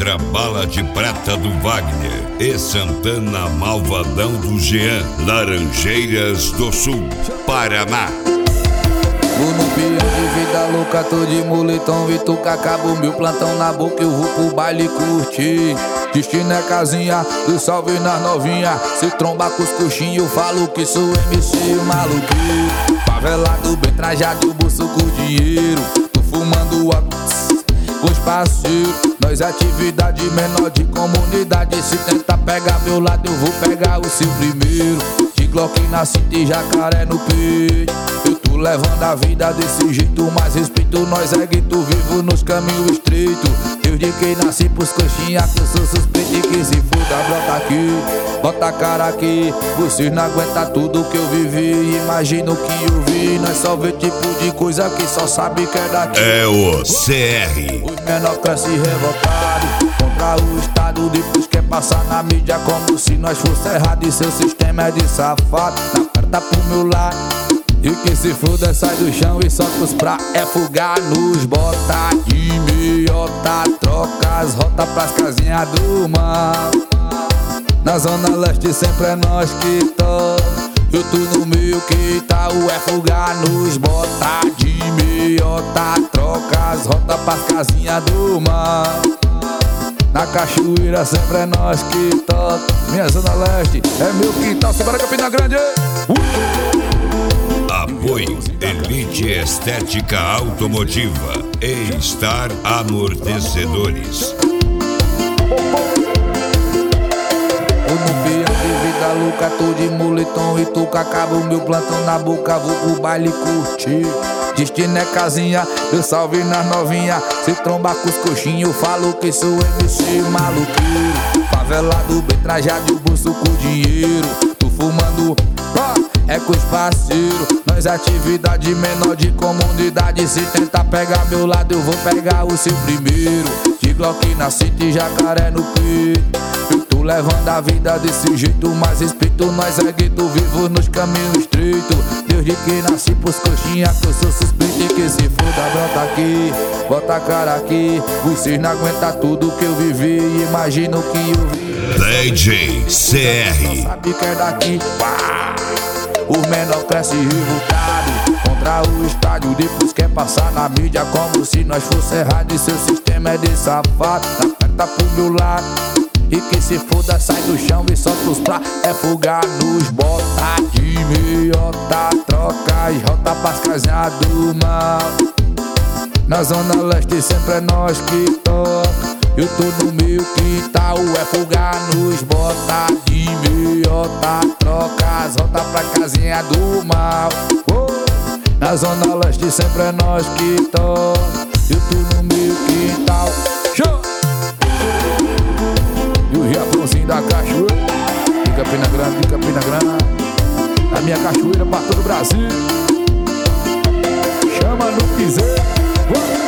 Contra Bala de Prata do Wagner e Santana Malvadão do Jean. Laranjeiras do Sul, Paraná. Vou no pião de vida louca, tô de moletom, Vituca, acabou meu plantão na boca, eu vou pro baile curtir. Destino é casinha, do salve nas novinha. Se tromba com os coxinhos, eu falo que sou MC maluquinho. Favelado, bem trajado, bolso com dinheiro. Tô fumando com os parceiros. Nós atividade menor de comunidade. Se tentar pegar meu lado, eu vou pegar o seu primeiro. De Glock na cinta e jacaré no peito. Eu tô levando a vida desse jeito, mas respeito nós é gueto vivo nos caminhos estreitos. Desde que nasci pros coxinha que eu sou suspeito e que se foda, brota aqui, bota a cara aqui. Vocês não aguentam tudo que eu vivi, imagina o que eu vi. Nós só vê tipo de coisa que só sabe que é daqui. É o CR. Os menor cresce revoltado contra o Estado, depois quer passar na mídia como se nós fosse errado. E seu sistema é de safado, na carta pro meu lado. E que se foda, sai do chão e solta os pra é fugar nos bota de meiota, troca as rotas pras casinhas do mal. Na zona leste sempre é nós que toca. Eu tô no meio que tá o é fugar nos bota de meiota, troca as rotas pras casinhas do mal. Na cachoeira sempre é nós que toca. Minha zona leste é meu quintal, Semana Campina Grande. Apoio Elite Estética Automotiva e Star Amortecedores. Eu no pião de vida louca, tô de moletom e tô com acaba o meu plantão na boca, vou pro baile curtir. Destino é casinha, eu salve nas novinha. Se tromba com os coxinhos, eu falo que sou MC maluqueiro. Favelado, bem trajado e o bolso com dinheiro. Tô fumando, é com os parceiros. Nós atividade menor de comunidade. Se tentar pegar meu lado, eu vou pegar o seu primeiro. De Glock na cinta e jacaré no peito. Eu tô levando a vida desse jeito, mas respeito nós é gueto vivo nos caminhos estreitos. Desde que nasci pros coxinha que eu sou suspeito e que se foda, brota aqui, bota a cara aqui. Vocês não aguentam tudo que eu vivi, imagina o que eu vi. DJ CR. Só sabe que é daqui, pá. O menor cresce revoltado contra o estádio, depois quer passar na mídia como se nós fosse errado. E seu sistema é de safado, na perna pro meu lado. E que se foda, sai do chão e solta os pra é fugar nos bota de meiota, troca as rotas pras casinhas do mal. Na zona leste sempre é nós que toca. Eu tô no meio que tal é fugar nos bota de meiota, troca as rotas pra casinha do mal. Na zona leste sempre é nós que toca. Eu tô no meio que tal. Show! E o Japãozinho da cachoeira de Campina Grande, de Campina Grande. A minha cachoeira pra todo o Brasil. Chama no piseiro.